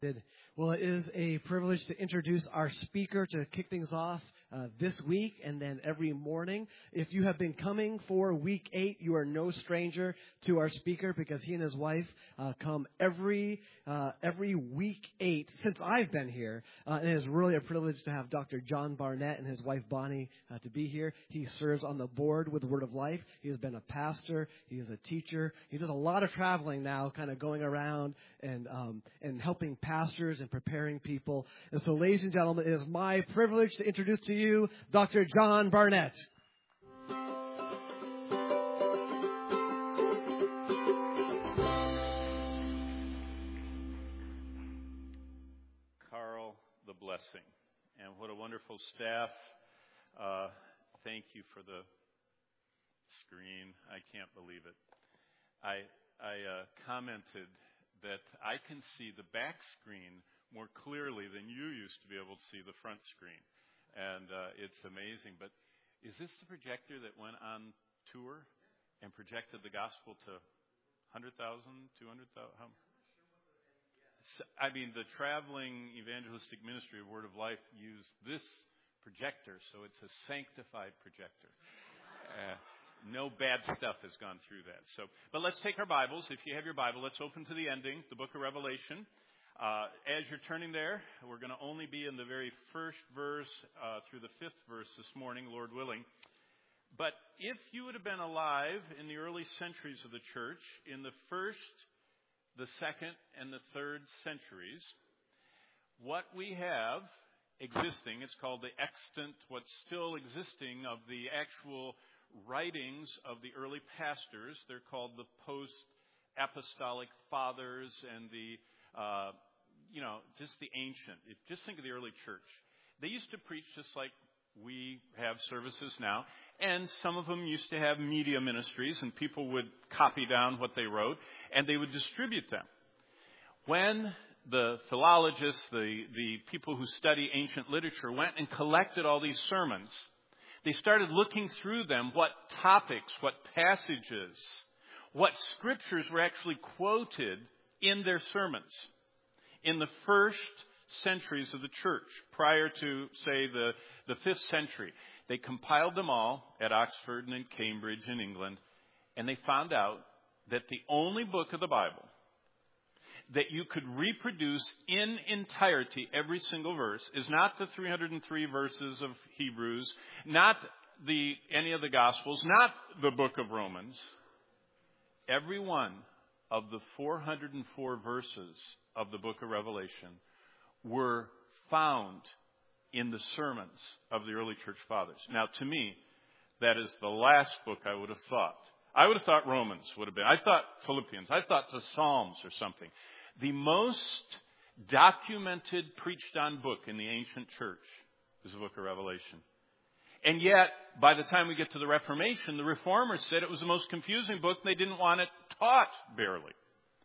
Well, it is a privilege to introduce our speaker to kick things off this week and then every morning. If you have been coming for week 8, you are no stranger to our speaker because he and his wife come every week 8 since I've been here. And it is really a privilege to have Dr. John Barnett and his wife Bonnie to be here. He serves on the board with Word of Life. He has been a pastor. He is a teacher. He does a lot of traveling now, kind of going around and helping pastors and preparing people. And so, ladies and gentlemen, it is my privilege to introduce to you Dr. John Barnett. Carl, the blessing. And what a wonderful staff. Thank you for the screen. I can't believe it. I commented that I can see the back screen more clearly than you used to be able to see the front screen. And it's amazing. But is this the projector that went on tour and projected the gospel to 100,000, 200,000? I mean, the traveling evangelistic ministry of Word of Life used this projector, so it's a sanctified projector. No bad stuff has gone through that. But let's take our Bibles. If you have your Bible, let's open to the ending, the book of Revelation. As you're turning there, we're going to only be in the very first verse through the 5th verse this morning, Lord willing. But if you would have been alive in the early centuries of the church, in the 1st, the 2nd, and the 3rd centuries, what we have existing, it's called the extant, what's still existing of the actual writings of the early pastors. They're called the post-apostolic fathers and the, just the ancient. Just think of the early church. They used to preach just like we have services now. And some of them used to have media ministries, and people would copy down what they wrote, and they would distribute them. When the philologists, the people who study ancient literature, went and collected all these sermons, they started looking through them, what topics, what passages, what scriptures were actually quoted in their sermons in the first centuries of the church, prior to, say, the 5th century. They compiled them all at Oxford and in Cambridge in England, and they found out that the only book of the Bible that you could reproduce in entirety every single verse is not the 303 verses of Hebrews, not any of the Gospels, not the book of Romans. Every one of the 404 verses of the book of Revelation were found in the sermons of the early church fathers. Now, to me, that is the last book I would have thought. I would have thought Romans would have been. I thought Philippians. I thought the Psalms or something. The most documented, preached on book in the ancient church is the book of Revelation. And yet, by the time we get to the Reformation, the Reformers said it was the most confusing book. They didn't want it taught barely.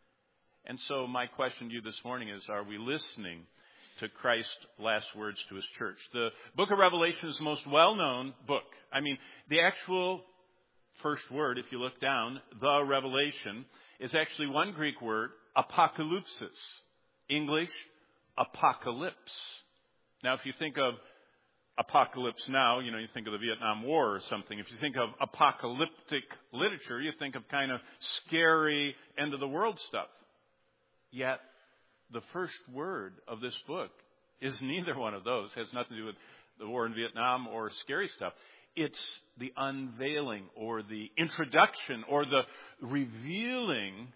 And so my question to you this morning is, are we listening to Christ's last words to his church? The book of Revelation is the most well-known book. I mean, the actual first word, if you look down, the Revelation, is actually one Greek word, apocalypsis. English, apocalypse. Now, if you think of apocalypse now, you think of the Vietnam War or something. If you think of apocalyptic literature, you think of kind of scary, end-of-the-world stuff. Yet, the first word of this book is neither one of those. It has nothing to do with the war in Vietnam or scary stuff. It's the unveiling or the introduction or the revealing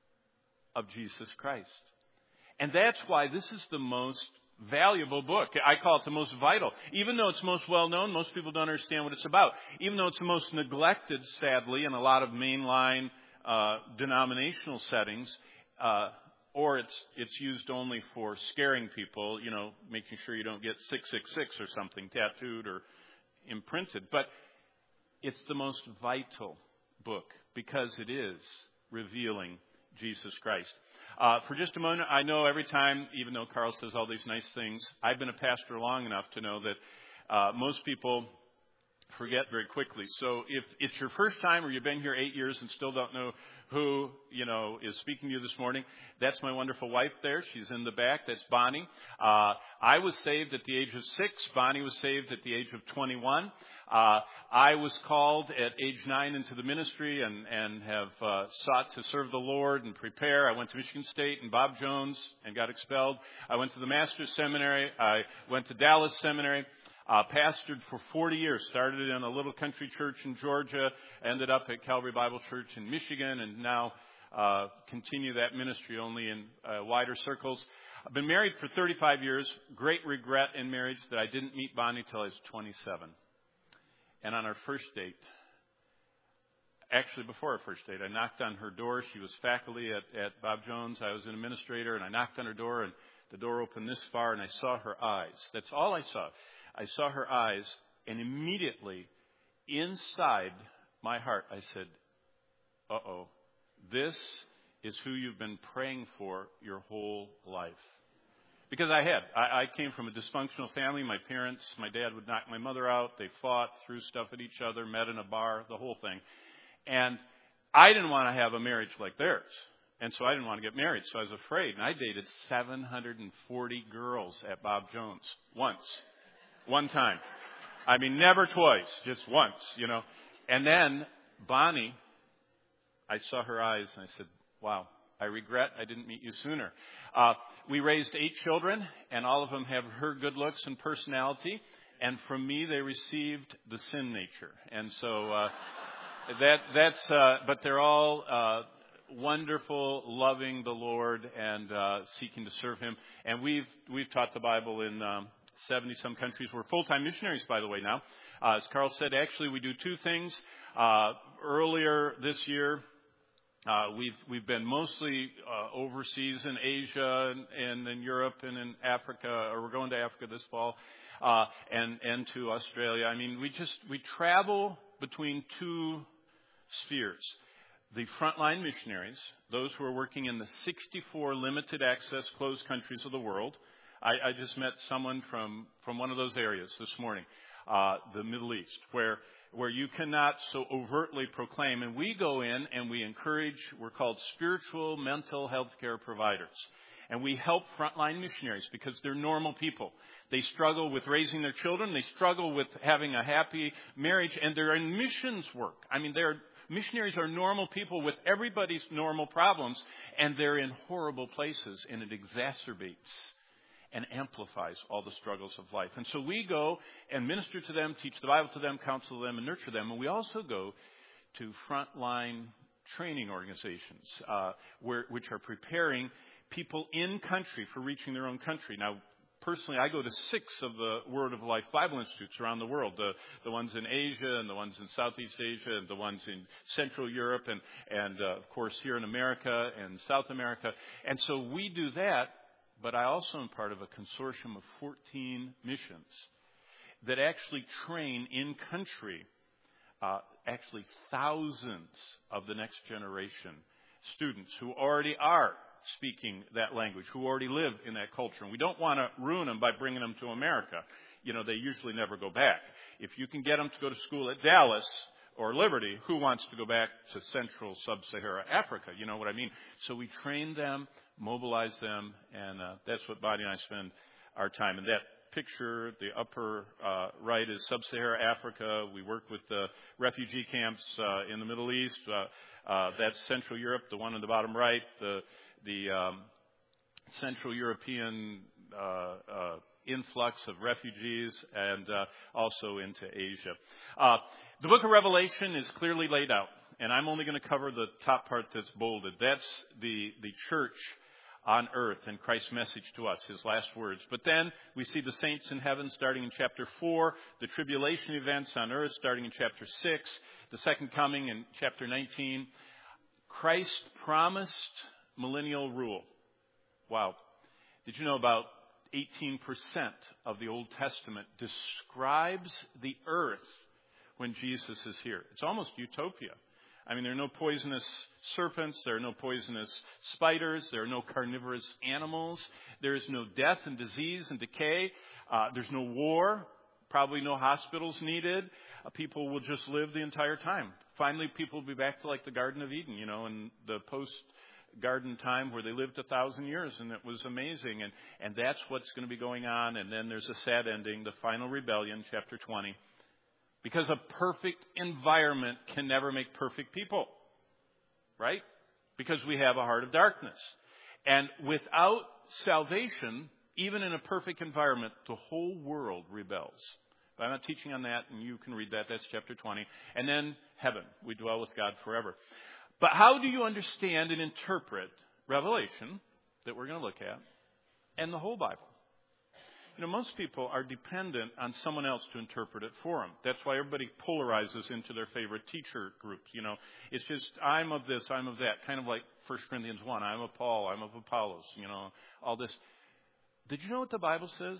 of Jesus Christ. And that's why this is the most valuable book. I call it the most vital. Even though it's most well known, most people don't understand what it's about. Even though it's the most neglected, sadly, in a lot of mainline denominational settings, or it's used only for scaring people, making sure you don't get 666 or something tattooed or imprinted. But it's the most vital book because it is revealing Jesus Christ. For just a moment, I know every time, even though Carl says all these nice things, I've been a pastor long enough to know that most people forget very quickly. So if it's your first time or you've been here 8 years and still don't know who, is speaking to you this morning, that's my wonderful wife there. She's in the back. That's Bonnie. I was saved at the age of 6. Bonnie was saved at the age of 21. I was called at age 9 into the ministry and have sought to serve the Lord and prepare. I went to Michigan State and Bob Jones and got expelled. I went to the Master's Seminary. I went to Dallas Seminary. Pastored for 40 years. Started in a little country church in Georgia. Ended up at Calvary Bible Church in Michigan. And now continue that ministry only in wider circles. I've been married for 35 years. Great regret in marriage that I didn't meet Bonnie till I was 27. And on our first date, actually before our first date, I knocked on her door. She was faculty at Bob Jones. I was an administrator, and I knocked on her door, and the door opened this far, and I saw her eyes. That's all I saw. I saw her eyes, and immediately inside my heart, I said, uh-oh, this is who you've been praying for your whole life. Because I came from a dysfunctional family. My dad would knock my mother out. They fought, threw stuff at each other, met in a bar, the whole thing. And I didn't want to have a marriage like theirs. And so I didn't want to get married. So I was afraid. And I dated 740 girls at Bob Jones once. One time. I mean, never twice, just once, And then Bonnie, I saw her eyes and I said, wow, I regret I didn't meet you sooner. We raised 8 children, and all of them have her good looks and personality. And from me, they received the sin nature. And so but they're all wonderful, loving the Lord and seeking to serve Him. And we've taught the Bible in 70-some countries. We're full-time missionaries, by the way, now. As Carl said, actually, we do 2 things. Earlier this year, we've been mostly overseas in Asia and in Europe and in Africa, or we're going to Africa this fall, and to Australia. I mean, we travel between 2 spheres. The frontline missionaries, those who are working in the 64 limited access closed countries of the world. I just met someone from one of those areas this morning, the Middle East, where you cannot so overtly proclaim. And we go in and we encourage, we're called spiritual mental health care providers. And we help frontline missionaries because they're normal people. They struggle with raising their children. They struggle with having a happy marriage. And they're in missions work. I mean, missionaries are normal people with everybody's normal problems. And they're in horrible places. And it exacerbates and amplifies all the struggles of life. And so we go and minister to them, teach the Bible to them, counsel them, and nurture them. And we also go to frontline training organizations, which are preparing people in country for reaching their own country. Now, personally, I go to 6 of the Word of Life Bible Institutes around the world, the ones in Asia and the ones in Southeast Asia and the ones in Central Europe and of course, here in America and South America. And so we do that. But I also am part of a consortium of 14 missions that actually train in country, actually thousands of the next generation students who already are speaking that language, who already live in that culture. And we don't want to ruin them by bringing them to America. They usually never go back. If you can get them to go to school at Dallas or Liberty, who wants to go back to Central Sub-Saharan Africa? You know what I mean? So we train them, mobilize them, and that's what Bonnie and I spend our time. And that picture, the upper right, is Sub-Saharan Africa. We work with the refugee camps in the Middle East. That's Central Europe, the one on the bottom right, the Central European influx of refugees, and also into Asia. The book of Revelation is clearly laid out, and I'm only going to cover the top part that's bolded. That's the church on earth and Christ's message to us, His last words. But then we see the saints in heaven starting in chapter 4, the tribulation events on earth starting in chapter 6, the second coming in chapter 19. Christ promised millennial rule. Wow. Did you know about 18% of the Old Testament describes the earth when Jesus is here? It's almost utopia. I mean, there are no poisonous serpents. There are no poisonous spiders. There are no carnivorous animals. There is no death and disease and decay. There's no war, probably no hospitals needed. People will just live the entire time. Finally, people will be back to like the Garden of Eden, in the post-garden time where they lived 1,000 years, and it was amazing. And that's what's going to be going on. And then there's a sad ending, the final rebellion, chapter 20. Because a perfect environment can never make perfect people. Right? Because we have a heart of darkness. And without salvation, even in a perfect environment, the whole world rebels. But I'm not teaching on that, and you can read that. That's chapter 20. And then heaven. We dwell with God forever. But how do you understand and interpret Revelation, that we're going to look at, and the whole Bible? Most people are dependent on someone else to interpret it for them. That's why everybody polarizes into their favorite teacher groups. It's just, I'm of this, I'm of that. Kind of like 1 Corinthians 1. I'm of Paul, I'm of Apollos, all this. Did you know what the Bible says?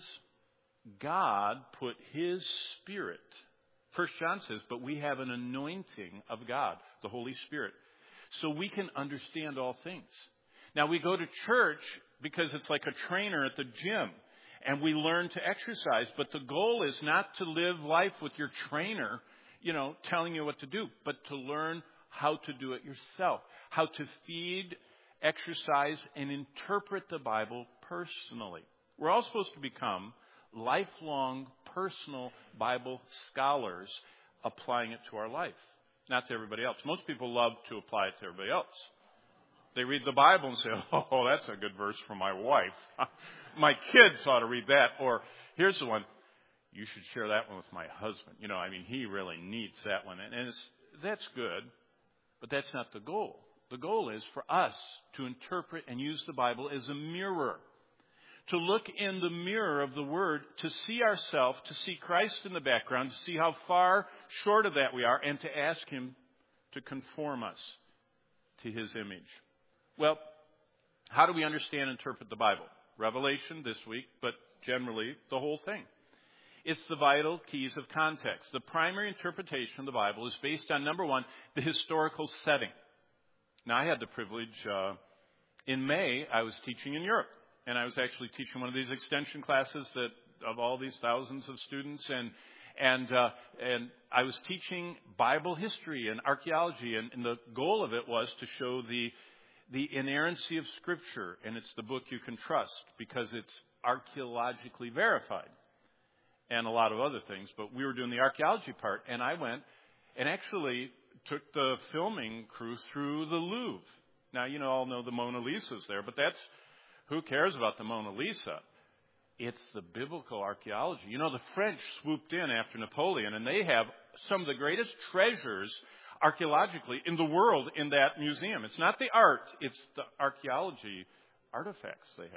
God put His Spirit. 1 John says, but we have an anointing of God, the Holy Spirit, so we can understand all things. Now, we go to church because it's like a trainer at the gym, and we learn to exercise. But the goal is not to live life with your trainer, telling you what to do, but to learn how to do it yourself, how to feed, exercise, and interpret the Bible personally. We're all supposed to become lifelong, personal Bible scholars, applying it to our life, not to everybody else. Most people love to apply it to everybody else. They read the Bible and say, oh, that's a good verse for my wife. My kids ought to read that. Or here's the one, you should share that one with my husband. He really needs that one. And that's good, but that's not the goal. The goal is for us to interpret and use the Bible as a mirror. To look in the mirror of the Word, to see ourselves, to see Christ in the background, to see how far short of that we are, and to ask Him to conform us to His image. Well, how do we understand and interpret the Bible? Revelation this week, but generally the whole thing. It's the vital keys of context. The primary interpretation of the Bible is based on, number one, the historical setting. Now, I had the privilege, in May, I was teaching in Europe. And I was actually teaching one of these extension classes that of all these thousands of students, and I was teaching Bible history and archaeology, and the goal of it was to show the inerrancy of Scripture, and it's the book you can trust because it's archaeologically verified, and a lot of other things. But we were doing the archaeology part, and I went and actually took the filming crew through the Louvre. Now, all know the Mona Lisa's there, but who cares about the Mona Lisa? It's the biblical archaeology. The French swooped in after Napoleon, and they have some of the greatest treasures archaeologically in the world in that museum. It's not the art, it's the archaeology artifacts they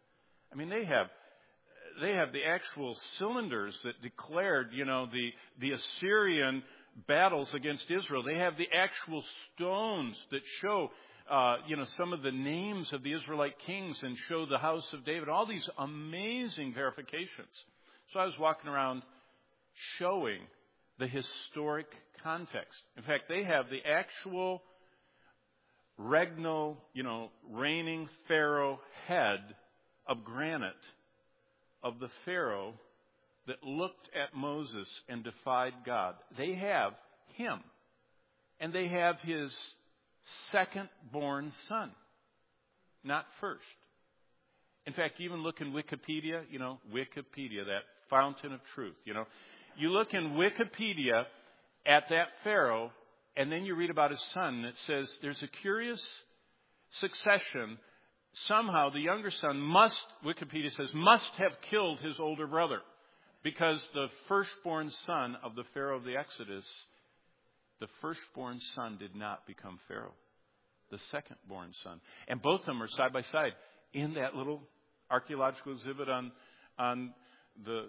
have. They have the actual cylinders that declared, the Assyrian battles against Israel. They have the actual stones that show some of the names of the Israelite kings and show the house of David, all these amazing verifications. So I was walking around showing the historic context. In fact, they have the actual regnal, reigning Pharaoh head of granite of the Pharaoh that looked at Moses and defied God. They have him, and they have his second-born son, not first. In fact, even look in Wikipedia, Wikipedia, that fountain of truth, You look in Wikipedia at that Pharaoh, and then you read about his son, and it says there's a curious succession. Somehow the younger son Wikipedia says, must have killed his older brother, because the firstborn son of the Pharaoh of the Exodus, the firstborn son did not become Pharaoh. The secondborn son. And both of them are side by side in that little archaeological exhibit on the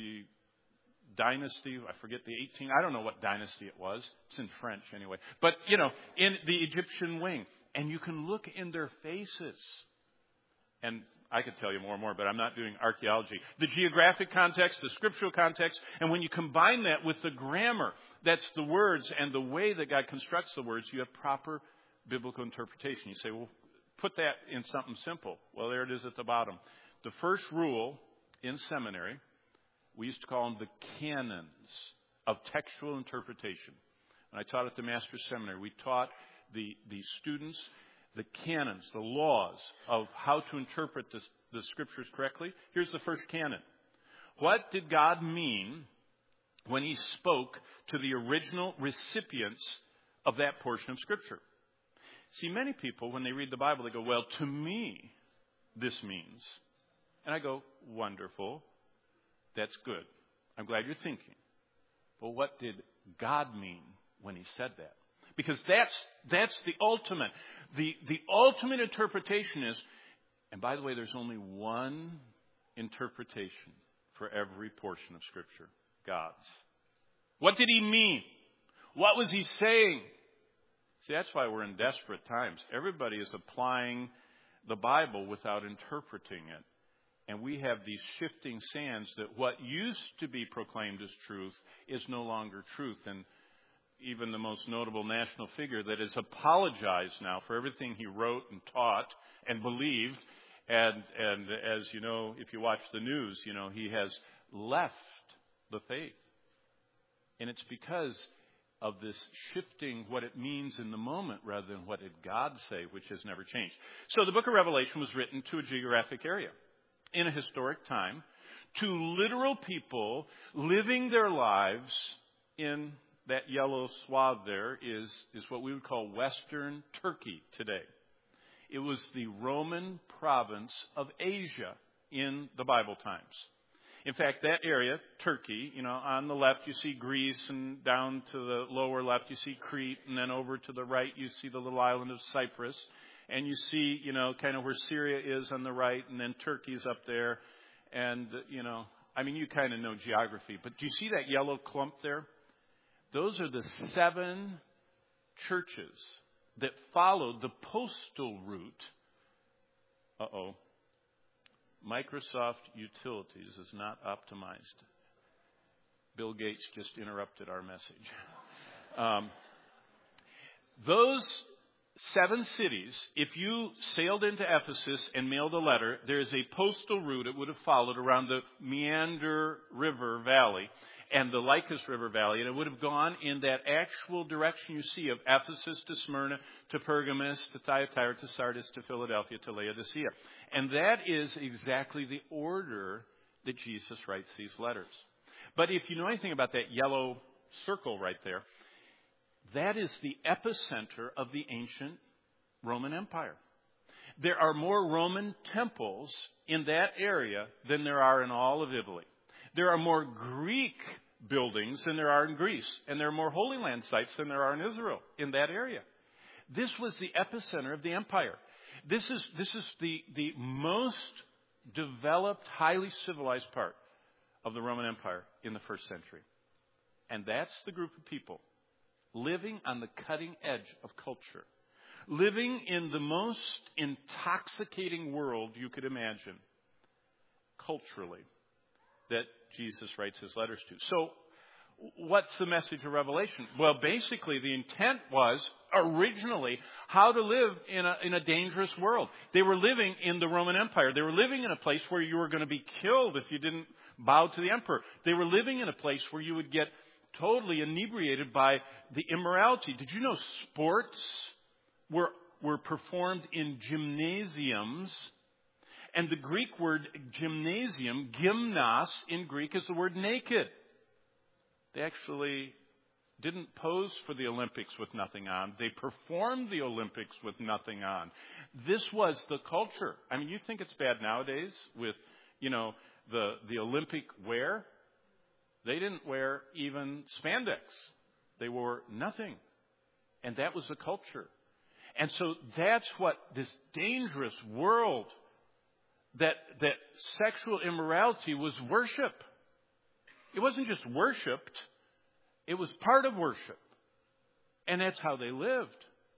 dynasty. I forget I don't know what dynasty it was. It's in French anyway. But, in the Egyptian wing. And you can look in their faces. And I could tell you more and more, but I'm not doing archaeology. The geographic context, the scriptural context, and when you combine that with the grammar, that's the words and the way that God constructs the words, you have proper biblical interpretation. You say, well, put that in something simple. Well, there it is at the bottom. The first rule in seminary, We used to call them the canons of textual interpretation. When I taught at the Master's Seminary, we taught the students the canons, the laws of how to interpret the Scriptures correctly. Here's the first canon. What did God mean when He spoke to the original recipients of that portion of Scripture? See, many people, when they read the Bible, they go, well, to me, this means. And I go, wonderful. That's good. I'm glad you're thinking. But what did God mean when He said that? Because that's the ultimate. The ultimate interpretation is, and by the way, there's only one interpretation for every portion of Scripture, God's. What did He mean? What was He saying? See, that's why we're in desperate times. Everybody is applying the Bible without interpreting it. And we have these shifting sands that what used to be proclaimed as truth is no longer truth. And even the most notable national figure that has apologized now for everything he wrote and taught and believed. And as you know, if you watch the news, you know, he has left the faith. And it's because of this shifting what it means in the moment rather than what did God say, which has never changed. So the book of Revelation was written to a geographic area in a historic time to literal people living their lives in that yellow swath there is what we would call Western Turkey today. It was the Roman province of Asia in the Bible times. In fact, that area, Turkey, you know, on the left you see Greece, and down to the lower left you see Crete, and then over to the right you see the little island of Cyprus. And you see, you know, kind of where Syria is on the right, and then Turkey's up there. And, you know, I mean, you kind of know geography. But do you see that yellow clump there? Those are the 7 churches that followed the postal route. Microsoft Utilities is not optimized. Bill Gates just interrupted our message. Those 7 cities, if you sailed into Ephesus and mailed a letter, there is a postal route it would have followed around the Meander River Valley and the Lycus River Valley, and it would have gone in that actual direction you see of Ephesus to Smyrna, to Pergamos, to Thyatira, to Sardis, to Philadelphia, to Laodicea. And that is exactly the order that Jesus writes these letters. But if you know anything about that yellow circle right there, that is the epicenter of the ancient Roman Empire. There are more Roman temples in that area than there are in all of Italy. There are more Greek buildings than there are in Greece. And there are more Holy Land sites than there are in Israel in that area. This was the epicenter of the empire. This is the most developed, highly civilized part of the Roman Empire in the first century. And that's the group of people living on the cutting edge of culture, living in the most intoxicating world you could imagine, culturally, that Jesus writes his letters to. So, what's the message of Revelation? Well, basically, the intent was originally how to live in a dangerous world. They were living in the Roman Empire. They were living in a place where you were going to be killed if you didn't bow to the emperor. They were living in a place where you would get totally inebriated by the immorality. Did you know sports were performed in gymnasiums? And the Greek word gymnasium, gymnos in Greek, is the word naked. They actually didn't pose for the Olympics with nothing on. They performed the Olympics with nothing on. This was the culture. I mean, you think it's bad nowadays with, you know, the Olympic wear? They didn't wear even spandex. They wore nothing. And that was the culture. And so that's what this dangerous world, that sexual immorality was worship. It wasn't just worshipped. It was part of worship. And that's how they lived.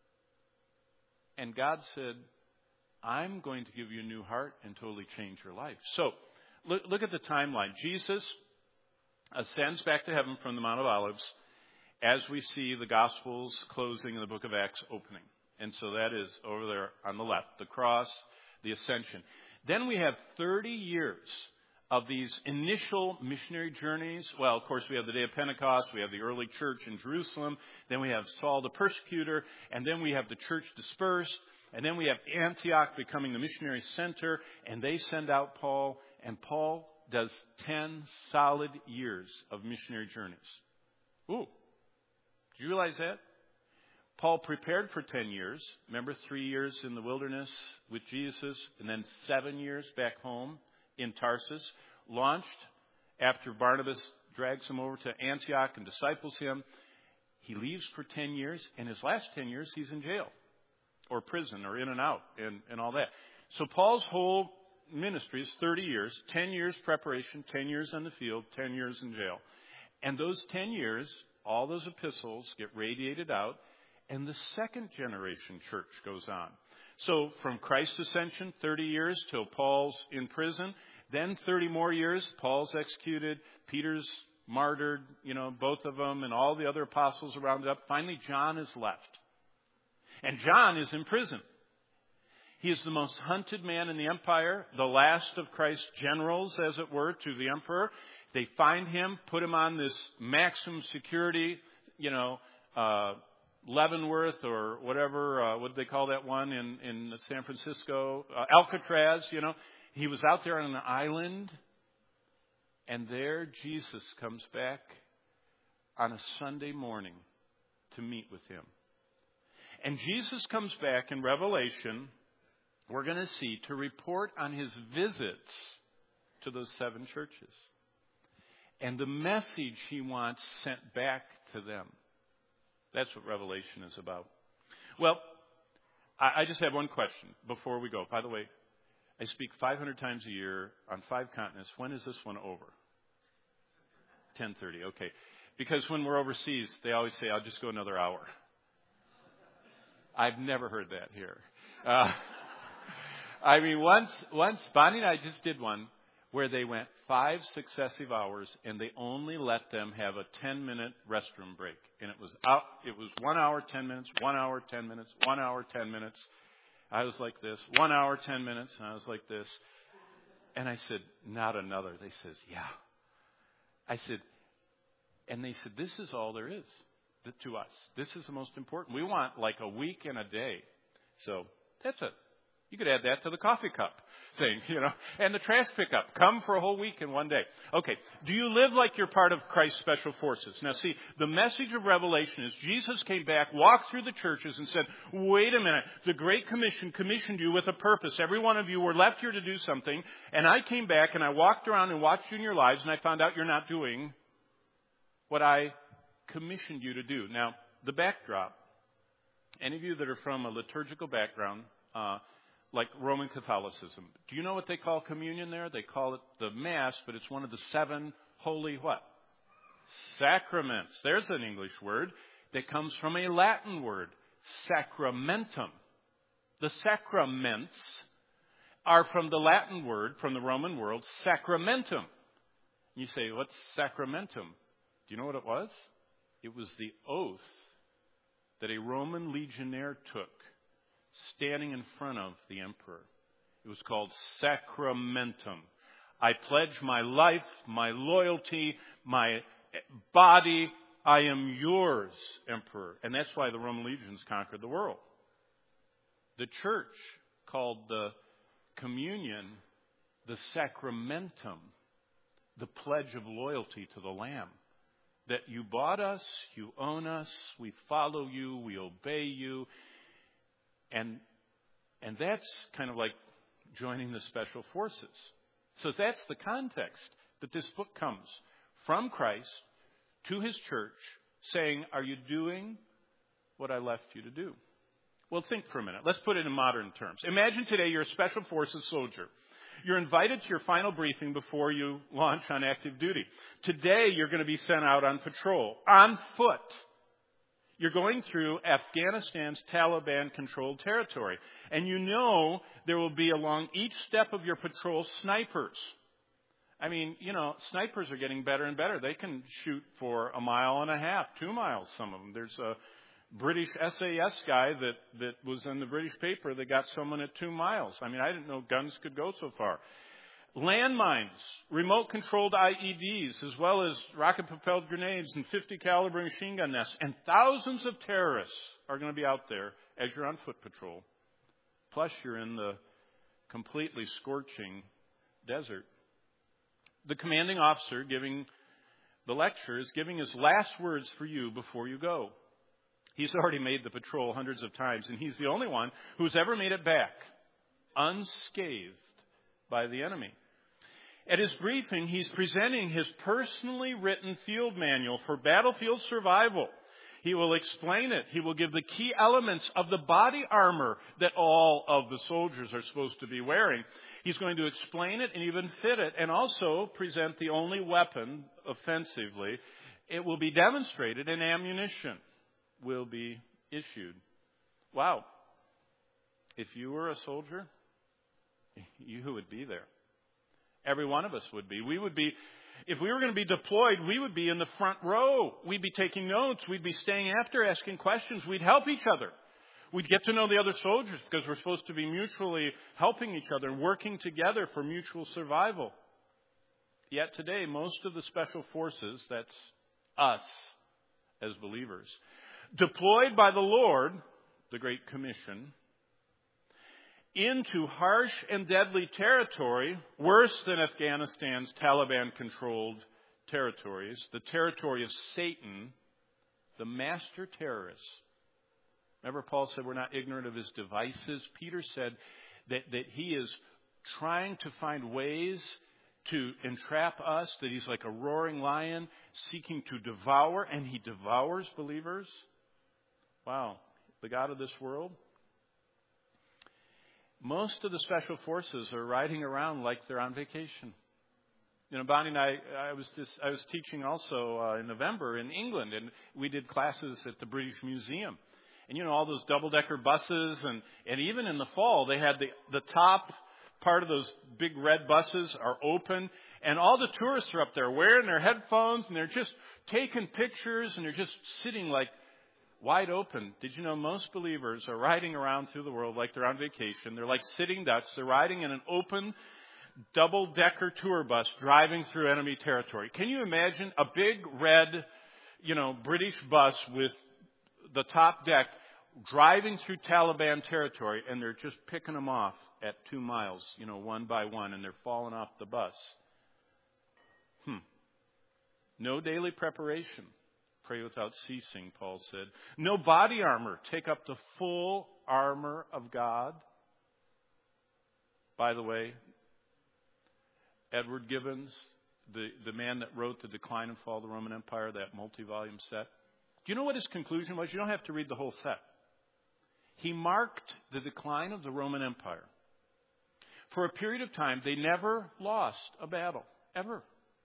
And God said, I'm going to give you a new heart and totally change your life. So look at the timeline. Jesus ascends back to heaven from the Mount of Olives as we see the Gospels closing and the book of Acts opening. And so that is over there on the left, the cross, the ascension. Then we have 30 years of these initial missionary journeys. Well, of course, we have the day of Pentecost. We have the early church in Jerusalem. Then we have Saul the persecutor. And then we have the church dispersed. And then we have Antioch becoming the missionary center. And they send out Paul. And Paul does 10 solid years of missionary journeys. Ooh. Did you realize that? Paul prepared for 10 years. Remember, 3 years in the wilderness with Jesus. And then 7 years back home in Tarsus, launched after Barnabas drags him over to Antioch and disciples him. He leaves for 10 years, and his last 10 years he's in jail or prison or in and out and all that. So Paul's whole ministry is 30 years, 10 years preparation, 10 years on the field, 10 years in jail. And those 10 years, all those epistles get radiated out, and the second generation church goes on. So from Christ's ascension, 30 years till Paul's in prison. Then 30 more years, Paul's executed, Peter's martyred, both of them, and all the other apostles are rounded up. Finally, John is left. And John is in prison. He is the most hunted man in the empire, the last of Christ's generals, as it were, to the emperor. They find him, put him on this maximum security, Leavenworth or whatever, what did they call that one in San Francisco? Alcatraz, He was out there on an island, and there Jesus comes back on a Sunday morning to meet with him. And Jesus comes back in Revelation, we're going to see, to report on his visits to those 7 churches. And the message he wants sent back to them. That's what Revelation is about. Well, I just have one question before we go. By the way, I speak 500 times a year on 5 continents. When is this one over? 10:30. Okay. Because when we're overseas, they always say, I'll just go another hour. I've never heard that here. Once Bonnie and I just did one where they went 5 successive hours, and they only let them have a 10-minute restroom break. And it was 1 hour, 10 minutes, 1 hour, 10 minutes, 1 hour, 10 minutes. I was like this, 1 hour, 10 minutes, and I was like this. And I said, not another. They says, yeah. I said, and they said, this is all there is to us. This is the most important. We want like a week and a day. So that's it. You could add that to the coffee cup thing, and the trash pickup. Come for a whole week in one day. Okay. Do you live like you're part of Christ's special forces? Now see, the message of Revelation is Jesus came back, walked through the churches and said, wait a minute, the Great Commission commissioned you with a purpose. Every one of you were left here to do something, and I came back and I walked around and watched you in your lives, and I found out you're not doing what I commissioned you to do. Now, the backdrop, any of you that are from a liturgical background, like Roman Catholicism. Do you know what they call communion there? They call it the Mass, but it's one of the 7 holy what? Sacraments. There's an English word that comes from a Latin word, sacramentum. The sacraments are from the Latin word, from the Roman world, sacramentum. You say, what's sacramentum? Do you know what it was? It was the oath that a Roman legionnaire took standing in front of the emperor. It was called sacramentum. I pledge my life, my loyalty, my body. I am yours, emperor. And that's why the Roman legions conquered the world. The church called the communion the sacramentum, the pledge of loyalty to the Lamb. That you bought us, you own us, we follow you, we obey you. And that's kind of like joining the special forces. So that's the context that this book comes from Christ to his church saying, are you doing what I left you to do? Well, think for a minute. Let's put it in modern terms. Imagine today you're a special forces soldier. You're invited to your final briefing before you launch on active duty. Today you're going to be sent out on patrol, on foot. You're going through Afghanistan's Taliban-controlled territory. And there will be along each step of your patrol snipers. I mean, snipers are getting better and better. They can shoot for 1.5 miles, 2 miles, some of them. There's a British SAS guy that was in the British paper that got someone at 2 miles. I mean, I didn't know guns could go so far. landmines, remote-controlled IEDs, as well as rocket-propelled grenades and 50-caliber machine gun nests. And thousands of terrorists are going to be out there as you're on foot patrol. Plus, you're in the completely scorching desert. The commanding officer giving the lecture is giving his last words for you before you go. He's already made the patrol hundreds of times, and he's the only one who's ever made it back unscathed by the enemy. At his briefing, he's presenting his personally written field manual for battlefield survival. He will explain it. He will give the key elements of the body armor that all of the soldiers are supposed to be wearing. He's going to explain it and even fit it, and also present the only weapon offensively. It will be demonstrated, and ammunition will be issued. Wow. If you were a soldier, you would be there. Every one of us would be. We would be, if we were going to be deployed, we would be in the front row. We'd be taking notes. We'd be staying after, asking questions. We'd help each other. We'd get to know the other soldiers because we're supposed to be mutually helping each other and working together for mutual survival. Yet today, most of the special forces, that's us as believers, deployed by the Lord, the Great Commission, into harsh and deadly territory, worse than Afghanistan's Taliban-controlled territories, the territory of Satan, the master terrorist. Remember, Paul said we're not ignorant of his devices. Peter said that he is trying to find ways to entrap us, that he's like a roaring lion seeking to devour, and he devours believers. Wow, the God of this world. Most of the special forces are riding around like they're on vacation. You know, Bonnie and I was teaching also in November in England, and we did classes at the British Museum. And, you know, all those double-decker buses, and even in the fall, they had the top part of those big red buses are open, and all the tourists are up there wearing their headphones, and they're just taking pictures, and they're just sitting like wide open. Did you know most believers are riding around through the world like they're on vacation? They're like sitting ducks. They're riding in an open double-decker tour bus driving through enemy territory. Can you imagine a big red, British bus with the top deck driving through Taliban territory, and they're just picking them off at 2 miles, one by one, and they're falling off the bus? No daily preparation. Pray without ceasing, Paul said. No body armor. Take up the full armor of God. By the way, Edward Gibbons, the man that wrote The Decline and Fall of the Roman Empire, that multi-volume set, do you know what his conclusion was? You don't have to read the whole set. He marked the decline of the Roman Empire. For a period of time, they never lost a battle, ever.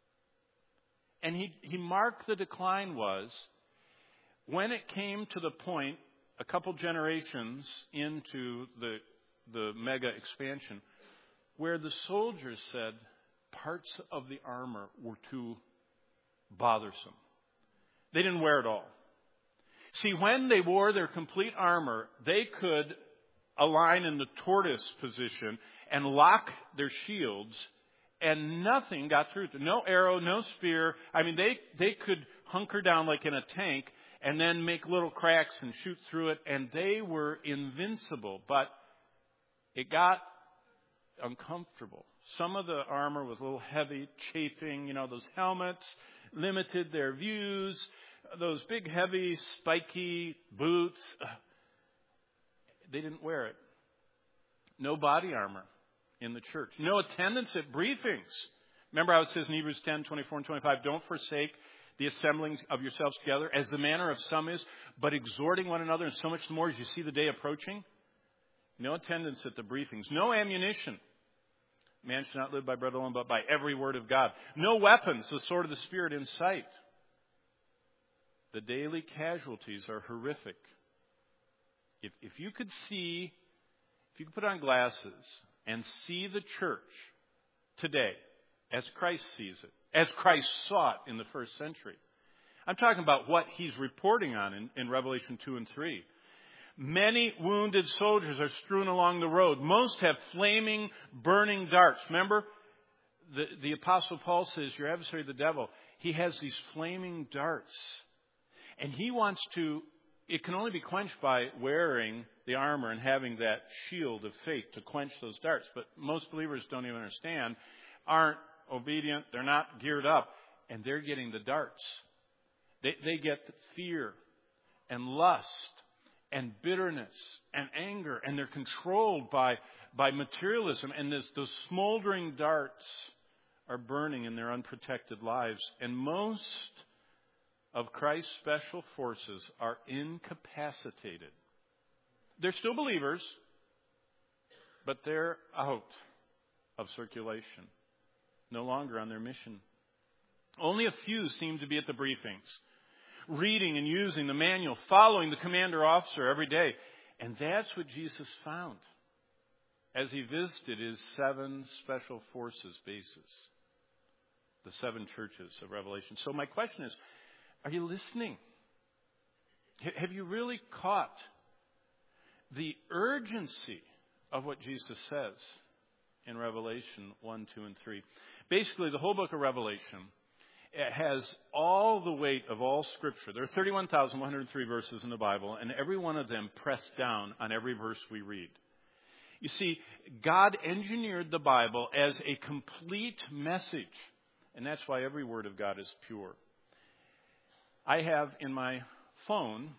And he marked the decline was when it came to the point, a couple generations into the mega expansion, where the soldiers said parts of the armor were too bothersome. They didn't wear it all. See, when they wore their complete armor, they could align in the tortoise position and lock their shields, and nothing got through. No arrow, no spear. I mean, they could hunker down like in a tank and then make little cracks and shoot through it, and they were invincible. But it got uncomfortable. Some of the armor was a little heavy, chafing. Those helmets limited their views. Those big, heavy, spiky boots, they didn't wear it. No body armor in the church. No attendance at briefings. Remember how it says in Hebrews 10, 24 and 25, don't forsake the assembling of yourselves together, as the manner of some is, but exhorting one another, and so much the more as you see the day approaching. No attendance at the briefings. No ammunition. Man should not live by bread alone, but by every word of God. No weapons, the sword of the Spirit in sight. The daily casualties are horrific. If you could put on glasses and see the church today as Christ sees it, as Christ saw it in the first century. I'm talking about what he's reporting on in Revelation 2 and 3. Many wounded soldiers are strewn along the road. Most have flaming, burning darts. Remember, the Apostle Paul says, your adversary, the devil, he has these flaming darts. And he wants to, it can only be quenched by wearing the armor and having that shield of faith to quench those darts. But most believers don't even understand, aren't obedient, they're not geared up, and they're getting the darts. They get fear and lust and bitterness and anger, and they're controlled by materialism, and those smoldering darts are burning in their unprotected lives. And most of Christ's special forces are incapacitated. They're still believers, but they're out of circulation, no longer on their mission. Only a few seem to be at the briefings, reading and using the manual, following the commander officer every day. And that's what Jesus found as he visited his 7 special forces bases, the 7 churches of Revelation. So my question is, are you listening? Have you really caught the urgency of what Jesus says in Revelation 1, 2, and 3? Basically, the whole book of Revelation has all the weight of all Scripture. There are 31,103 verses in the Bible, and every one of them pressed down on every verse we read. You see, God engineered the Bible as a complete message, and that's why every word of God is pure. I have in my phone,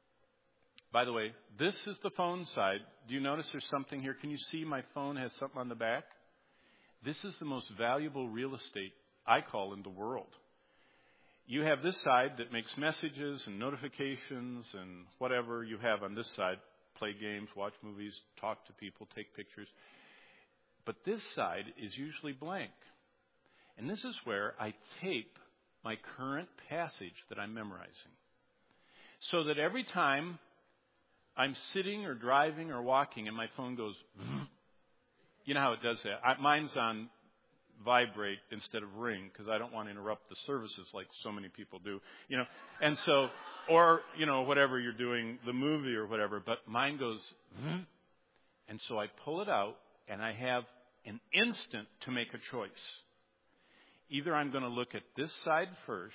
by the way, this is the phone side. Do you notice there's something here? Can you see my phone has something on the back? This is the most valuable real estate, I call, in the world. You have this side that makes messages and notifications and whatever you have on this side. Play games, watch movies, talk to people, take pictures. But this side is usually blank. And this is where I tape my current passage that I'm memorizing. So that every time I'm sitting or driving or walking and my phone goes, you know how it does that. Mine's on vibrate instead of ring because I don't want to interrupt the services like so many people do, you know. And so, or, you know, whatever you're doing, the movie or whatever, but mine goes, and so I pull it out and I have an instant to make a choice. Either I'm going to look at this side first,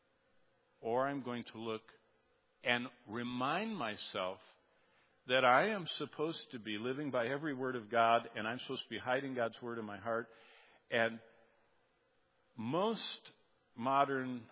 or I'm going to look and remind myself that I am supposed to be living by every word of God, and I'm supposed to be hiding God's word in my heart. And most modern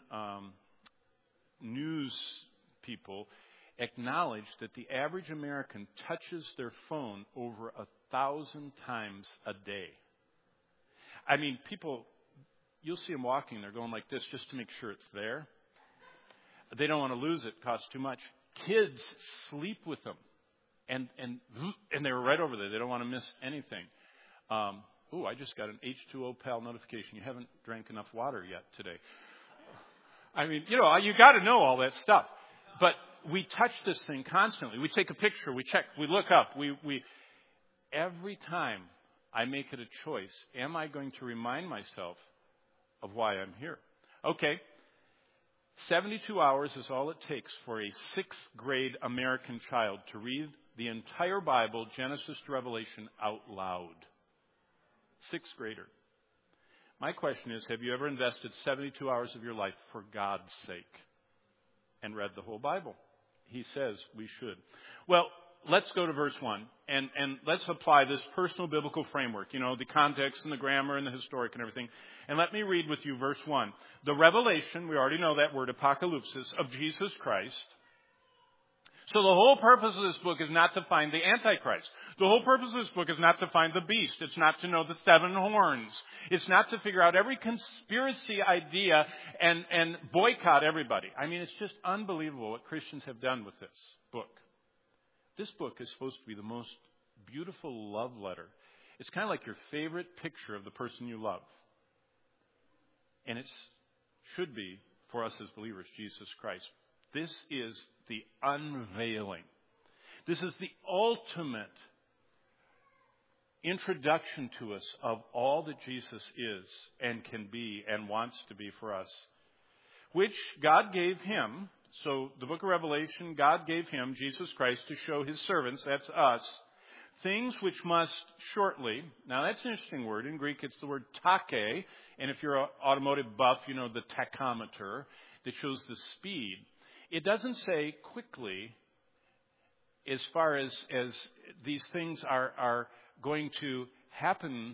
news people acknowledge that the average American touches their phone over 1,000 times a day. I mean, people, you'll see them walking, they're going like this just to make sure it's there. They don't want to lose it, it costs too much. Kids sleep with them, and they're right over there. They don't want to miss anything. I just got an H2O pal notification. You haven't drank enough water yet today. I mean, you know, you got to know all that stuff. But we touch this thing constantly. We take a picture, we check, we look up. We every time I make it a choice, am I going to remind myself of why I'm here? Okay. 72 hours is all it takes for a 6th grade American child to read the entire Bible, Genesis to Revelation, out loud. 6th grader. My question is, have you ever invested 72 hours of your life for God's sake and read the whole Bible? He says we should. Well, let's go to verse 1 and let's apply this personal biblical framework, you know, the context and the grammar and the historic and everything. And let me read with you verse 1. The revelation, we already know that word, apocalypsis, of Jesus Christ. So the whole purpose of this book is not to find the Antichrist. The whole purpose of this book is not to find the beast. It's not to know the 7 horns. It's not to figure out every conspiracy idea and boycott everybody. I mean, it's just unbelievable what Christians have done with this book. This book is supposed to be the most beautiful love letter. It's kind of like your favorite picture of the person you love. And it should be, for us as believers, Jesus Christ. This is the unveiling. This is the ultimate introduction to us of all that Jesus is and can be and wants to be for us, which God gave him. So the book of Revelation, God gave him, Jesus Christ, to show his servants, that's us, things which must shortly, now that's an interesting word. In Greek, it's the word take, and if you're an automotive buff, you know the tachometer that shows the speed. It doesn't say quickly as far as these things are going to happen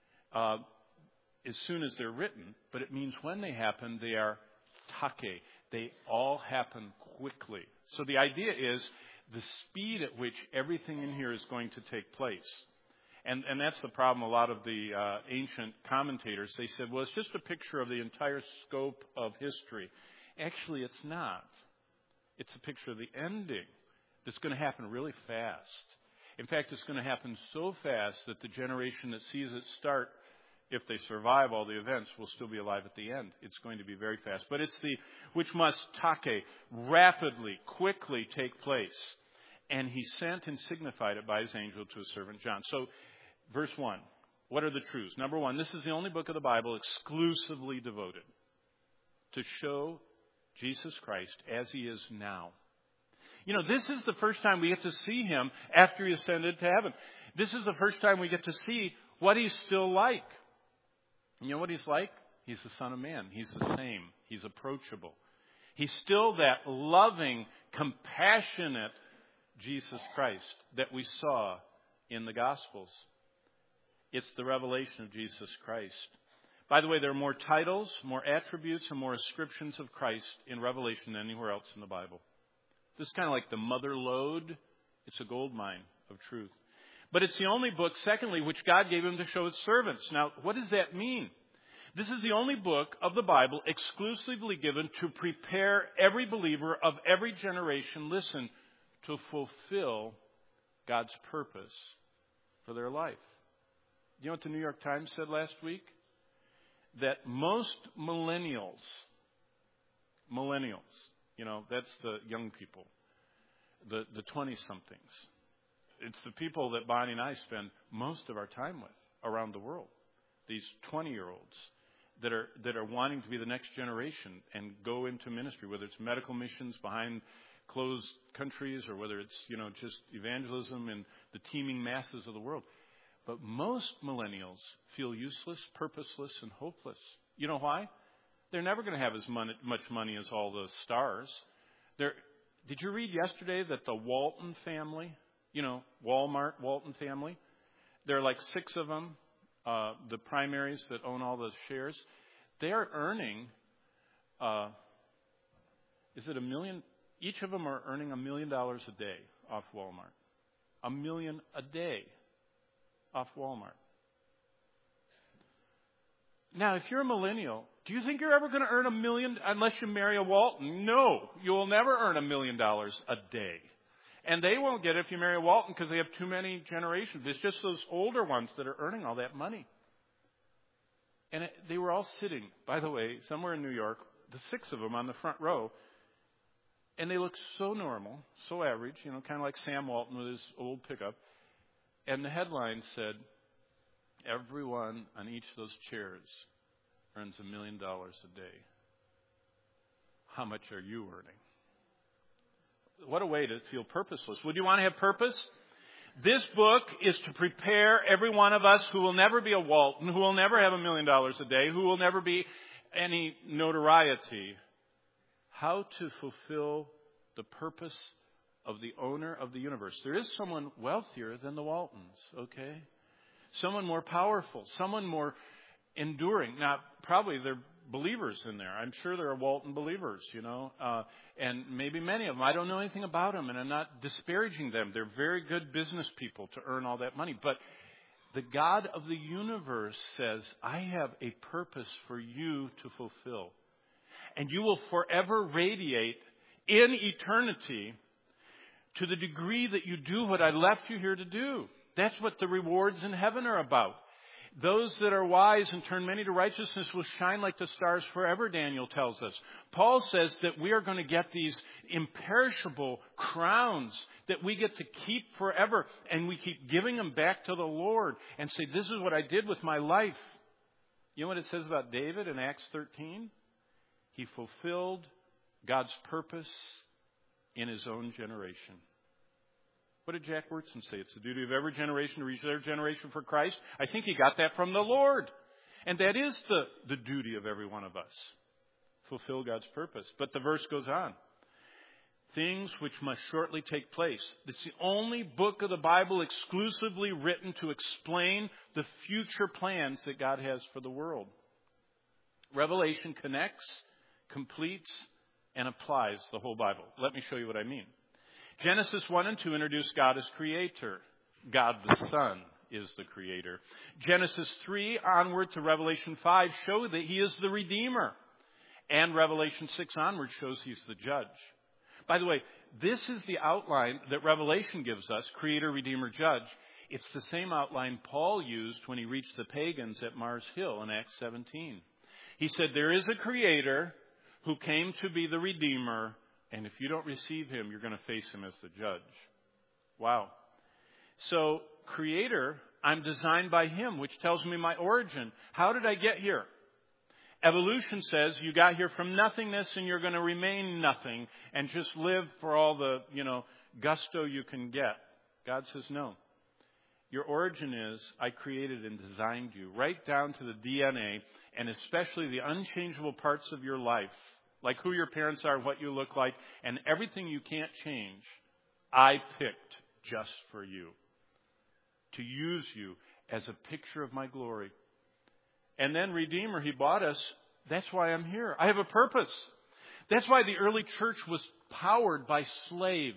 as soon as they're written, but it means when they happen, they are take. They all happen quickly. So the idea is the speed at which everything in here is going to take place. And that's the problem. A lot of the ancient commentators, they said, well, it's just a picture of the entire scope of history. Actually, it's not. It's a picture of the ending that's going to happen really fast. In fact, it's going to happen so fast that the generation that sees it start, if they survive all the events, will still be alive at the end. It's going to be very fast. But it's the which must take, rapidly, quickly take place. And he sent and signified it by his angel to his servant John. So, verse 1, what are the truths? Number one, this is the only book of the Bible exclusively devoted to show Jesus Christ as he is now. You know, this is the first time we get to see him after he ascended to heaven. This is the first time we get to see what he's still like. You know what he's like? He's the Son of Man. He's the same. He's approachable. He's still that loving, compassionate Jesus Christ that we saw in the Gospels. It's the revelation of Jesus Christ. By the way, there are more titles, more attributes, and more ascriptions of Christ in Revelation than anywhere else in the Bible. This is kind of like the mother lode. It's a gold mine of truth. But it's the only book, secondly, which God gave him to show his servants. Now, what does that mean? This is the only book of the Bible exclusively given to prepare every believer of every generation, listen, to fulfill God's purpose for their life. You know what the New York Times said last week? That most millennials, you know, that's the young people, the 20-somethings. It's the people that Bonnie and I spend most of our time with around the world. These 20-year-olds that are wanting to be the next generation and go into ministry, whether it's medical missions behind closed countries or whether it's, you know, just evangelism in the teeming masses of the world. But most millennials feel useless, purposeless, and hopeless. You know why? They're never going to have as much money as all the stars. Did you read yesterday that the Walton family, you know, Walton family, there are like 6 of them, the primaries that own all the shares. They are earning, is it $1 million? Each of them are earning $1 million a day off Walmart. $1 million a day off Walmart. Now, if you're a millennial, do you think you're ever going to earn $1 million unless you marry a Walton? No, you will never earn $1 million a day. And they won't get it if you marry a Walton because they have too many generations. It's just those older ones that are earning all that money. And they were all sitting, by the way, somewhere in New York, the 6 of them on the front row. And they looked so normal, so average, you know, kind of like Sam Walton with his old pickup. And the headline said, everyone on each of those chairs earns $1 million a day. How much are you earning? What a way to feel purposeless. Would you want to have purpose? This book is to prepare every one of us who will never be a Walton, who will never have $1 million a day, who will never be any notoriety, how to fulfill the purpose of the owner of the universe. There is someone wealthier than the Waltons, okay? Someone more powerful, someone more enduring. Now, probably there are believers in there. I'm sure there are Walton believers, you know, and maybe many of them. I don't know anything about them, and I'm not disparaging them. They're very good business people to earn all that money. But the God of the universe says, I have a purpose for you to fulfill. And you will forever radiate in eternity to the degree that you do what I left you here to do. That's what the rewards in heaven are about. Those that are wise and turn many to righteousness will shine like the stars forever, Daniel tells us. Paul says that we are going to get these imperishable crowns that we get to keep forever. And we keep giving them back to the Lord and say, this is what I did with my life. You know what it says about David in Acts 13? He fulfilled God's purpose in his own generation. What did Jack Wyrtzen say? It's the duty of every generation to reach their generation for Christ. I think he got that from the Lord. And that is the duty of every one of us. Fulfill God's purpose. But the verse goes on. Things which must shortly take place. It's the only book of the Bible exclusively written to explain the future plans that God has for the world. Revelation connects, completes, and applies the whole Bible. Let me show you what I mean. Genesis 1 and 2 introduce God as creator. God the Son is the creator. Genesis 3 onward to Revelation 5 show that he is the Redeemer. And Revelation 6 onward shows he's the judge. By the way, this is the outline that Revelation gives us, creator, redeemer, judge. It's the same outline Paul used when he reached the pagans at Mars Hill in Acts 17. He said, there is a creator who came to be the redeemer, and if you don't receive him, you're going to face him as the judge. Wow. So, creator, I'm designed by him, which tells me my origin. How did I get here? Evolution says you got here from nothingness and you're going to remain nothing and just live for all the, gusto you can get. God says no. Your origin is, I created and designed you, right down to the DNA, and especially the unchangeable parts of your life, like who your parents are, what you look like, and everything you can't change, I picked just for you, to use you as a picture of my glory. And then Redeemer, he bought us. That's why I'm here. I have a purpose. That's why the early church was powered by slaves.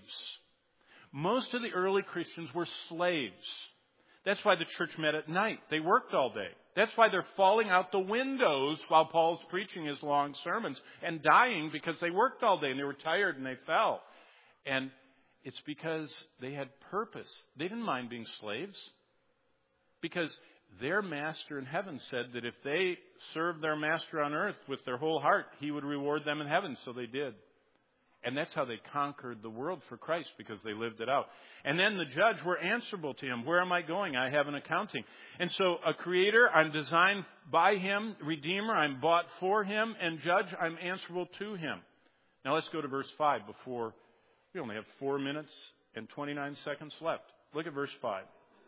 Most of the early Christians were slaves. That's why the church met at night. They worked all day. That's why they're falling out the windows while Paul's preaching his long sermons and dying because they worked all day and they were tired and they fell. And it's because they had purpose. They didn't mind being slaves because their master in heaven said that if they served their master on earth with their whole heart, he would reward them in heaven. So they did. And that's how they conquered the world for Christ, because they lived it out. And then the judge, we're answerable to him. Where am I going? I have an accounting. And so a creator, I'm designed by him. Redeemer, I'm bought for him. And judge, I'm answerable to him. Now let's go to verse 5 before we only have 4 minutes and 29 seconds left. Look at verse 5.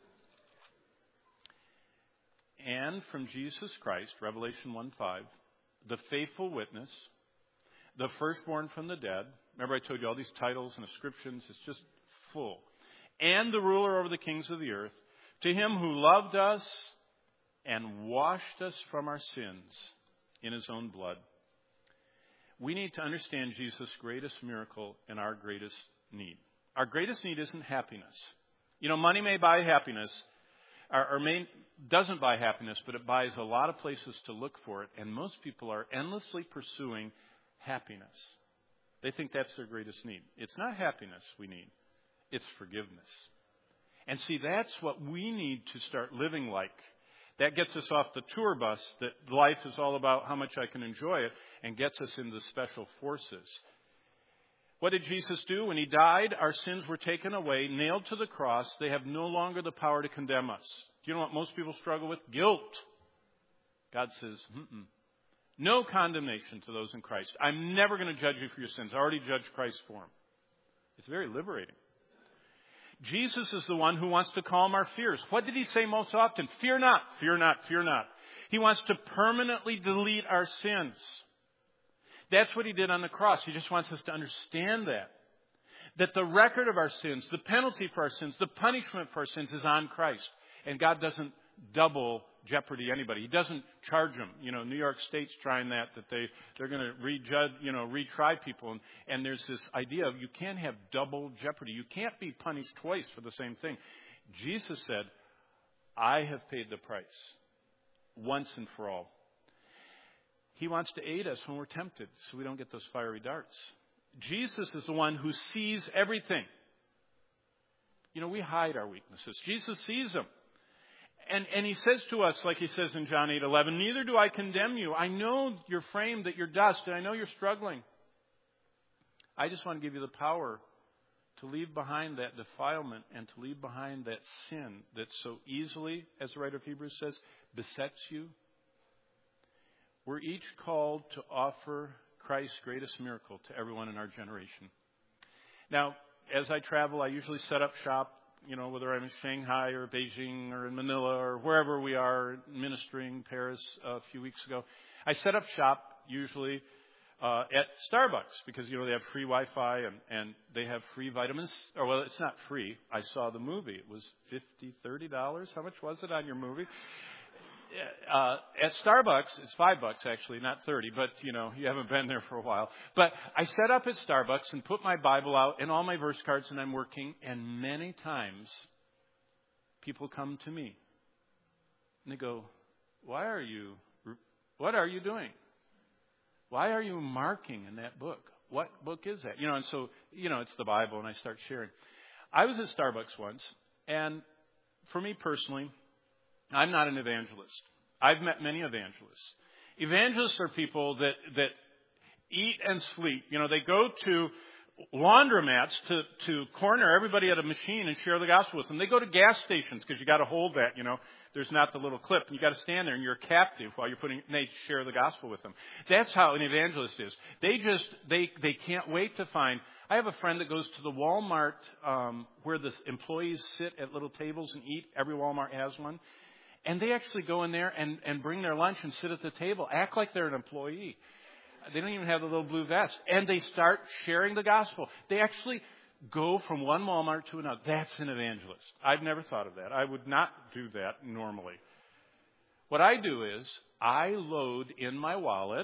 And from Jesus Christ, Revelation 1:5, the faithful witness, the firstborn from the dead. Remember I told you all these titles and descriptions. It's just full. And the ruler over the kings of the earth, to him who loved us and washed us from our sins in his own blood. We need to understand Jesus' greatest miracle and our greatest need. Our greatest need isn't happiness. Money may buy happiness. Or doesn't buy happiness, but it buys a lot of places to look for it. And most people are endlessly pursuing happiness. They think that's their greatest need. It's not happiness we need. It's forgiveness. And see, that's what we need to start living like. That gets us off the tour bus, that life is all about how much I can enjoy it, and gets us into special forces. What did Jesus do? When he died, our sins were taken away, nailed to the cross. They have no longer the power to condemn us. Do you know what most people struggle with? Guilt. God says, no condemnation to those in Christ. I'm never going to judge you for your sins. I already judged Christ for them. It's very liberating. Jesus is the one who wants to calm our fears. What did he say most often? Fear not, fear not, fear not. He wants to permanently delete our sins. That's what he did on the cross. He just wants us to understand that. That the record of our sins, the penalty for our sins, the punishment for our sins is on Christ. And God doesn't double jeopardy anybody. He doesn't charge them. New York State's trying that they're going to retry people. And there's this idea of you can't have double jeopardy. You can't be punished twice for the same thing. Jesus said, I have paid the price once and for all. He wants to aid us when we're tempted so we don't get those fiery darts. Jesus is the one who sees everything. We hide our weaknesses. Jesus sees them. And he says to us, like he says in John 8:11, neither do I condemn you. I know your frame, that you're dust, and I know you're struggling. I just want to give you the power to leave behind that defilement and to leave behind that sin that so easily, as the writer of Hebrews says, besets you. We're each called to offer Christ's greatest miracle to everyone in our generation. Now, as I travel, I usually set up shop, whether I'm in Shanghai or Beijing or in Manila or wherever we are ministering, Paris a few weeks ago. I set up shop usually at Starbucks because, they have free Wi-Fi and they have free vitamins. Or, well, it's not free. I saw the movie. It was $30. How much was it on your movie? At Starbucks, it's $5 actually, not 30, but you haven't been there for a while. But I set up at Starbucks and put my Bible out and all my verse cards and I'm working, and many times people come to me and they go, what are you doing? Why are you marking in that book? What book is that? And so, it's the Bible, and I start sharing. I was at Starbucks once, and for me personally, I'm not an evangelist. I've met many evangelists. Evangelists are people that eat and sleep. They go to laundromats to corner everybody at a machine and share the gospel with them. They go to gas stations because you got to hold that, There's not the little clip, and you got to stand there, and you're captive while they share the gospel with them. That's how an evangelist is. They can't wait to find. I have a friend that goes to the Walmart where the employees sit at little tables and eat. Every Walmart has one. And they actually go in there and bring their lunch and sit at the table, act like they're an employee. They don't even have the little blue vest. And they start sharing the gospel. They actually go from one Walmart to another. That's an evangelist. I've never thought of that. I would not do that normally. What I do is I load in my wallet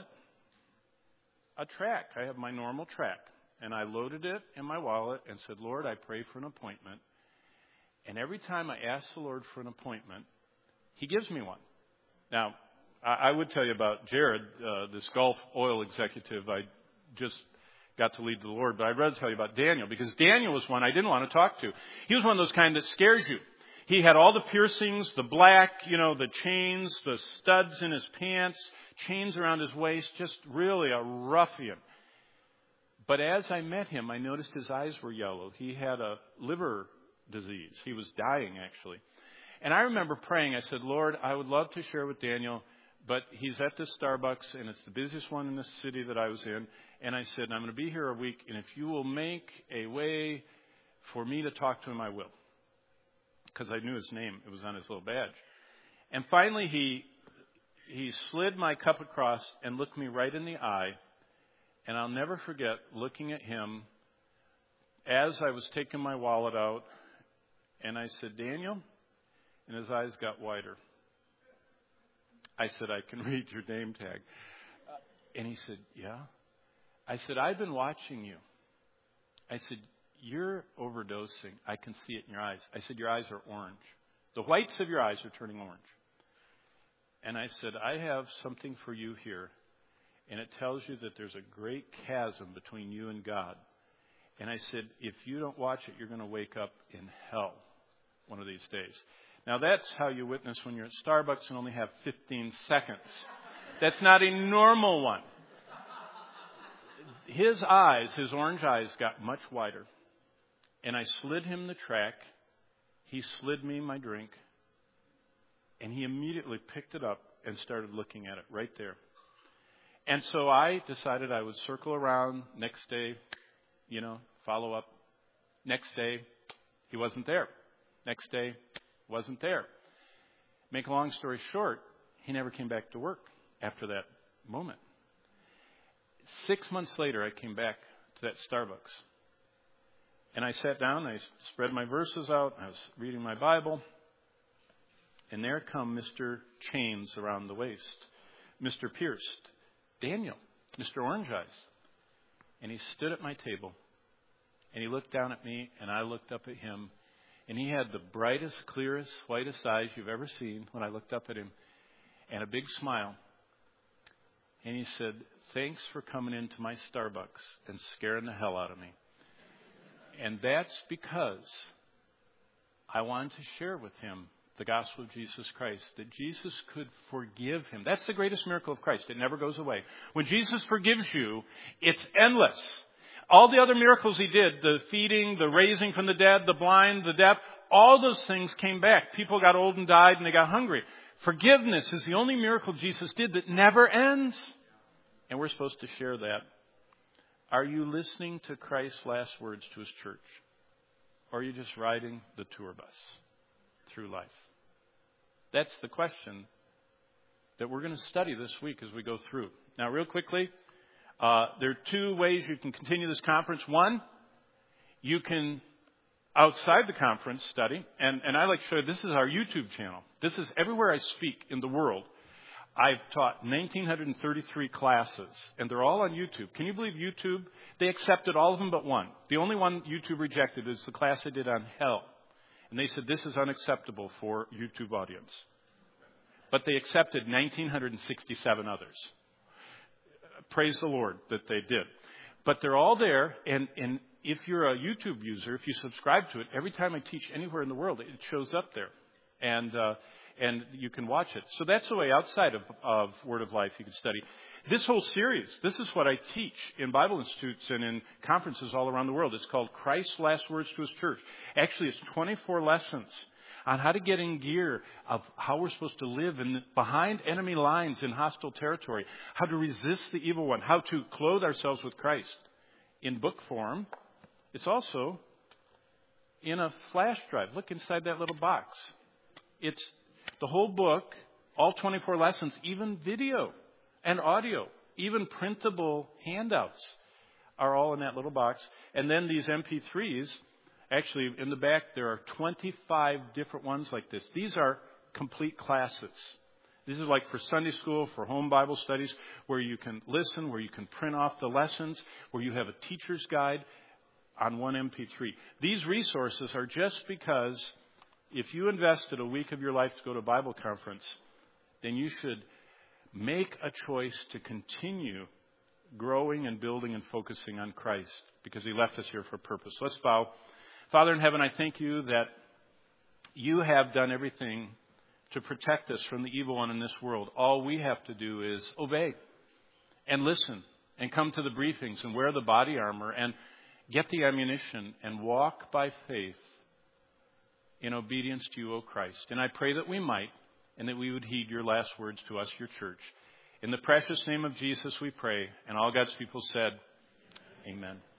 a track. I have my normal track. And I loaded it in my wallet and said, Lord, I pray for an appointment. And every time I ask the Lord for an appointment, He gives me one. Now, I would tell you about Jared, this Gulf oil executive I just got to lead the Lord, but I'd rather tell you about Daniel, because Daniel was one I didn't want to talk to. He was one of those kind that scares you. He had all the piercings, the black, the chains, the studs in his pants, chains around his waist, just really a ruffian. But as I met him, I noticed his eyes were yellow. He had a liver disease. He was dying, actually. And I remember praying. I said, Lord, I would love to share with Daniel, but he's at this Starbucks, and it's the busiest one in the city that I was in. And I said, I'm going to be here a week, and if you will make a way for me to talk to him, I will. Because I knew his name. It was on his little badge. And finally, he slid my cup across and looked me right in the eye. And I'll never forget looking at him as I was taking my wallet out. And I said, Daniel? And his eyes got wider. I said, I can read your name tag. And he said, yeah. I said, I've been watching you. I said, you're overdosing. I can see it in your eyes. I said, your eyes are orange. The whites of your eyes are turning orange. And I said, I have something for you here. And it tells you that there's a great chasm between you and God. And I said, if you don't watch it, you're going to wake up in hell one of these days. Now, that's how you witness when you're at Starbucks and only have 15 seconds. That's not a normal one. His eyes, his orange eyes, got much wider. And I slid him the track. He slid me my drink. And he immediately picked it up and started looking at it right there. And so I decided I would circle around next day, follow up. Next day, he wasn't there. Next day, wasn't there. Make a long story short, he never came back to work after that moment. 6 months later, I came back to that Starbucks. And I sat down, I spread my verses out, I was reading my Bible. And there come Mr. Chains around the waist, Mr. Pierced, Daniel, Mr. Orange Eyes. And he stood at my table. And he looked down at me, and I looked up at him. And he had the brightest, clearest, whitest eyes you've ever seen when I looked up at him. And a big smile. And he said, thanks for coming into my Starbucks and scaring the hell out of me. And that's because I wanted to share with him the gospel of Jesus Christ, that Jesus could forgive him. That's the greatest miracle of Christ. It never goes away. When Jesus forgives you, it's endless. All the other miracles he did, the feeding, the raising from the dead, the blind, the deaf, all those things came back. People got old and died and they got hungry. Forgiveness is the only miracle Jesus did that never ends. And we're supposed to share that. Are you listening to Christ's last words to his church? or are you just riding the tour bus through life? That's the question that we're going to study this week as we go through. Now, real quickly, there are two ways you can continue this conference. One, you can, outside the conference, study. And I like to show you, this is our YouTube channel. This is everywhere I speak in the world. I've taught 1,933 classes, and they're all on YouTube. Can you believe YouTube? They accepted all of them but one. The only one YouTube rejected is the class I did on hell. And they said, this is unacceptable for YouTube audience. But they accepted 1,967 others. Praise the Lord that they did. But they're all there, and if you're a YouTube user, if you subscribe to it, every time I teach anywhere in the world, it shows up there. And you can watch it. So that's the way outside of Word of Life you can study. This whole series, this is what I teach in Bible institutes and in conferences all around the world. It's called Christ's Last Words to His Church. Actually, it's 24 lessons on how to get in gear of how we're supposed to live behind enemy lines in hostile territory, how to resist the evil one, how to clothe ourselves with Christ. In book form, it's also in a flash drive. Look inside that little box. It's the whole book, all 24 lessons, even video and audio, even printable handouts are all in that little box. And then these MP3s, actually in the back there are 25 different ones like this. These are complete classes. These are like for Sunday school, for home Bible studies, where you can listen, where you can print off the lessons, where you have a teacher's guide on one MP3. These resources are just because if you invested a week of your life to go to a Bible conference, then you should make a choice to continue growing and building and focusing on Christ, because He left us here for a purpose. Let's bow. Father in heaven, I thank You that You have done everything to protect us from the evil one in this world. All we have to do is obey and listen and come to the briefings and wear the body armor and get the ammunition and walk by faith in obedience to You, O Christ. And I pray that we might, and that we would heed Your last words to us, Your church. In the precious name of Jesus we pray. And all God's people said, Amen.